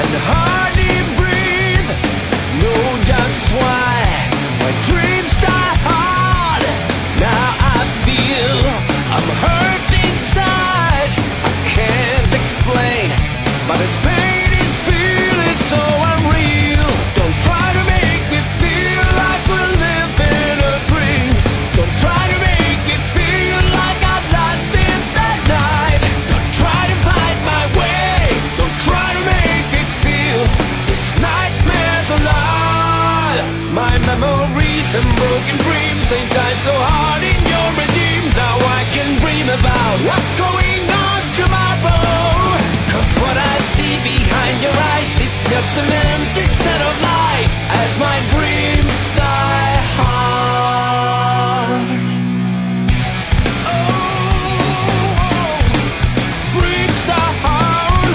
can hardly breathe. Know just why my dreams die hard. Now I feel I'm hurt inside. I can't explain, but this pain is feeling so unreal. Don't try to make me feel like we're living a dream. Don't try to make me feel like I've lost it that night. Don't try to fight my way. Don't try to make me feel this nightmare's alive. My memories and broken dreams, they die so hard in your regime. Now I can dream about what's going on tomorrow. Cause what I see behind your eyes, it's just an empty set of lies. As my dreams die hard. Dreams die hard.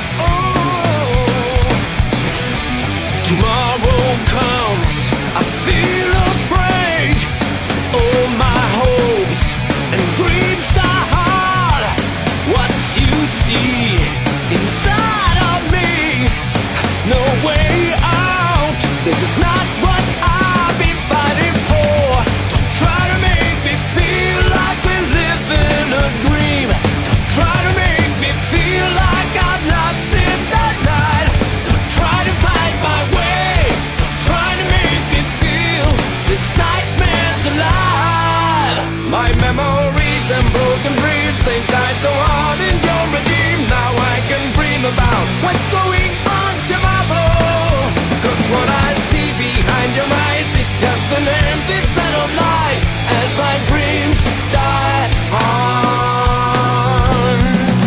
Tomorrow comes, I feel afraid. All my hopes and dreams die hard. What you see inside of me has no way out. This is not what I've been fighting for. Don't try to make me feel like we're living a dream. Don't try to make me feel like I've lost it that night. Don't try to fight my way. Don't try to make me feel this nightmare's alive. My memories and broken dreams, they die so hard in your regime. Now I can dream about what's going on tomorrow. Cause what I see behind your eyes, it's just an empty set of lies. As my dreams die hard.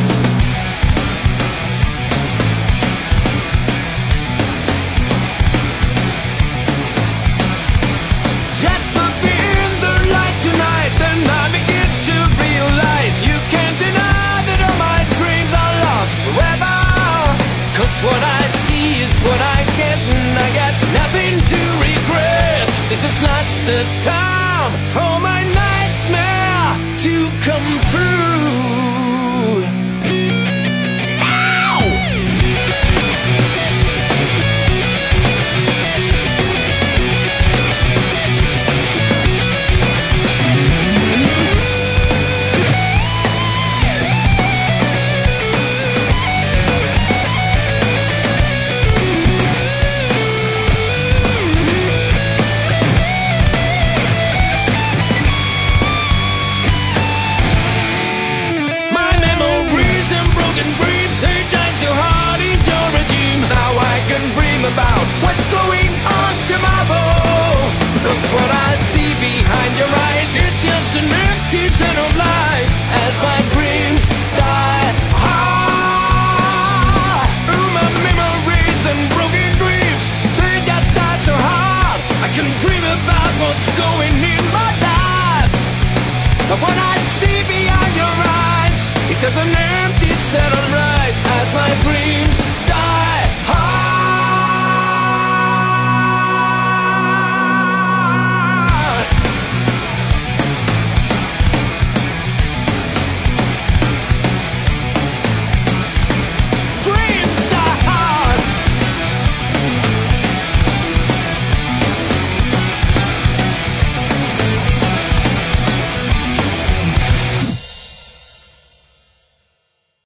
Just look in the light tonight, then I begin to realize you can't deny that all my dreams are lost forever. Cause what I see is what I get, and I got nothing to regret. This is not the time for my nightmare to come true. Ow! My memories and broken dreams, they die so hard in your regime. Now I can dream about what's going on tomorrow. Cause what I see behind your eyes, it's just an empty set of lies. As my dreams die hard. Ooh, my memories and broken dreams, they just die so hard. I can dream about what's going in my life. But what I see behind your eyes, it's just an empty set of